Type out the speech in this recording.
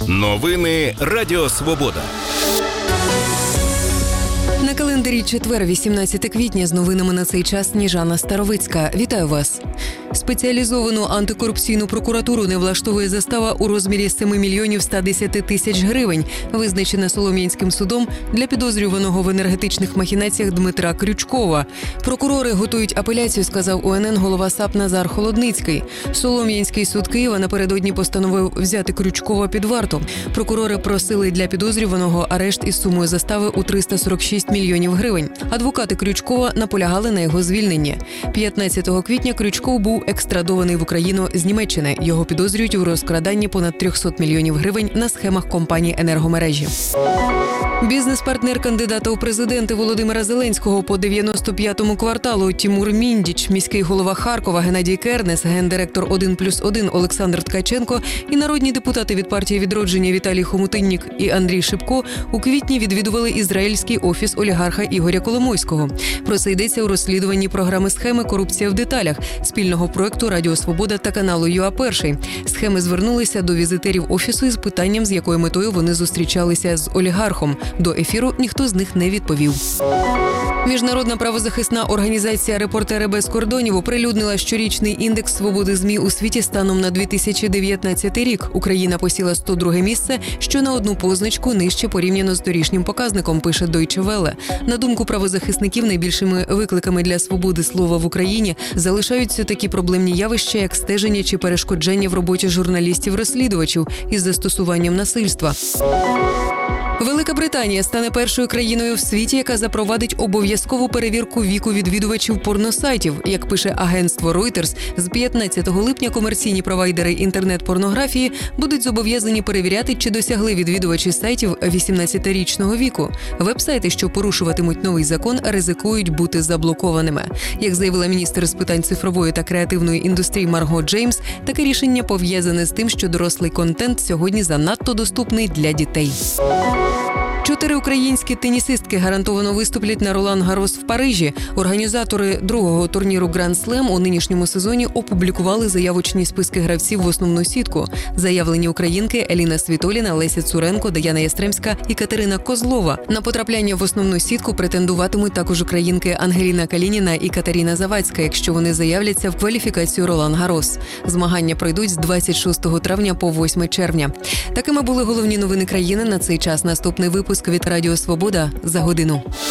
Новини Радіо Свобода. На календарі четвер, 18 квітня, з новинами на цей час Сніжана Старовицька. Вітаю вас. Спеціалізовану антикорупційну прокуратуру не влаштовує застава у розмірі 7 мільйонів 110 тисяч гривень, визначена Солом'янським судом для підозрюваного в енергетичних махінаціях Дмитра Крючкова. Прокурори готують апеляцію, сказав УНН голова САП Назар Холодницький. Солом'янський суд Києва напередодні постановив взяти Крючкова під варту. Прокурори просили для підозрюваного арешт із сумою застави у 346 мільйонів гривень. Адвокати Крючкова наполягали на його звільненні. 15 квітня Крючков був екстрадований в Україну з Німеччини. Його підозрюють у розкраданні понад 300 мільйонів гривень на схемах компанії «Енергомережі». Бізнес-партнер кандидата у президенти Володимира Зеленського по 95-му кварталу Тімур Міндіч, міський голова Харкова Геннадій Кернес, гендиректор 1+1 Олександр Ткаченко і народні депутати від партії «Відродження» Віталій Хомутиннік і Андрій Шипко у квітні відвідували ізраїльський офіс олігарха Ігоря Коломойського. Про це йдеться у розслідуванні програми «Схеми. Корупція в деталях» спільного проекту «Радіо Свобода» та каналу ЮА-1. Схеми звернулися до візитерів офісу із питанням, з якою метою вони зустрічалися з олігархом. До ефіру ніхто з них не відповів. Міжнародна правозахисна організація «Репортери без кордонів» оприлюднила щорічний індекс свободи ЗМІ у світі станом на 2019 рік. Україна посіла 102-е місце, що на одну позначку нижче порівняно з торішнім показником, пише Deutsche Welle. На думку правозахисників, найбільшими викликами для свободи слова в Україні залишаються такі проблемні явища, як стеження чи перешкодження в роботі журналістів-розслідувачів із застосуванням насильства. Велика Британія стане першою країною в світі, яка запровадить обов'язкову перевірку віку відвідувачів порносайтів. Як пише агентство Reuters, з 15 липня комерційні провайдери інтернет-порнографії будуть зобов'язані перевіряти, чи досягли відвідувачі сайтів 18-річного віку. Вебсайти, що порушуватимуть новий закон, ризикують бути заблокованими. Як заявила міністр з питань цифрової та креативної індустрії Марго Джеймс, таке рішення пов'язане з тим, що дорослий контент сьогодні занадто доступний для дітей. 4 українські тенісистки гарантовано виступлять на Ролан Гарос в Парижі. Організатори другого турніру Гранд Слем у нинішньому сезоні опублікували заявочні списки гравців в основну сітку. Заявлені українки Еліна Світоліна, Леся Цуренко, Даяна Ястремська і Катерина Козлова. На потрапляння в основну сітку претендуватимуть також українки Ангеліна Калініна і Катерина Завадська, якщо вони заявляться в кваліфікацію Ролан Гарос. Змагання пройдуть з 26 травня по 8 червня. Такими були головні новини країни на цей час. Наступний випуск від Радіо Свобода за годину.